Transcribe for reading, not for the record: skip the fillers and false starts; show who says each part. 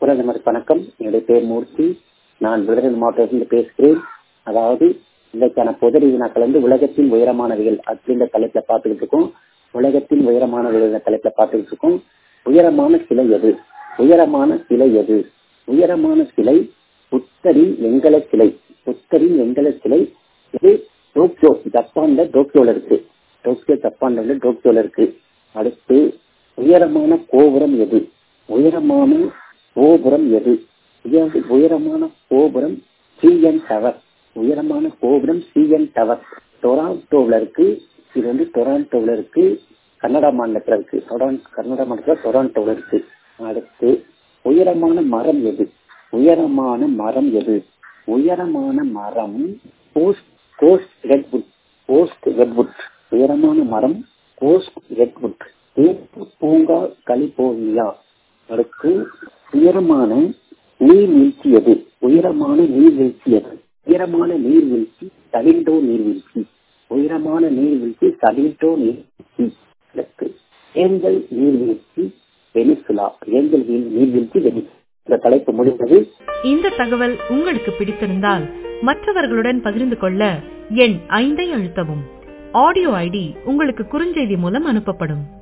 Speaker 1: பிரதமர் வணக்கம். என்னுடைய பேர் மூர்த்தி. நான் விருதுநகர் மாவட்டத்தில் பேசுகிறேன். அதாவது இதற்கான பொது வினாக்கள் உலகத்தின் உயரமானவைகள் அப்படின்ற தலைப்புல பார்த்துக்கிட்டு இருக்கோம். உலகத்தின் உயரமானவைகள் தலைப்புல பார்த்துக்கிட்டு இருக்கோம். உயரமான சிலை எது? உயரமான சிலை எது? உயரமான சிலை புத்தரின் வெங்கல சிலை. புத்தரின் வெங்கல சிலை இது டோக்கியோ, ஜப்பான்ல டோக்கியோல இருக்கு. டோக்கியோல இருக்கு. அடுத்து உயரமான கோபுரம் எது? உயரமான கோபுரம் எது? உயரமான கோபுரம் சிஎன் டவர். உயரமான கோபுரம் சிஎன் டவர் டொராண்டோவில் இருக்கு. இது டொராண்டோவில் இருக்கு, கனடா மாநிலத்தில் இருக்கு. கனடா மாநிலத்தில் டொராண்டோவில் இருக்கு. அடுத்து உயரமான மரம் எது? உயரமான மரம் எது? உயரமான மரம் கோஸ்ட் ரெட்வுட். உயரமான மரம் கோஸ்ட் ரெட்வுட். பூங்கா கலிபோர்னியா. அடுத்து உயரமான நீர்வீழ்ச்சி எது? உயரமான நீர்வீழ்ச்சி எது? உயரமான நீர்வீழ்ச்சி சலிண்டோ நீர்வீழ்ச்சி. உயரமான நீர்வீழ்ச்சி சலிண்டோ நீர்வீழ்ச்சி. அடுத்து ஏஞ்சல் நீர்வீழ்ச்சி வெனிசுலா. ஏஞ்சல் நீர்வீழ்ச்சி வெனிசுலா. இந்த தலைப்பு முடிந்தது.
Speaker 2: இந்த தகவல் உங்களுக்கு பிடித்திருந்தால் மற்றவர்களுடன் பகிர்ந்து கொள்ள எண் 5 அழுத்தவும். ஆடியோ ஐடி உங்களுக்கு குறுஞ்செய்தி மூலம் அனுப்பப்படும்.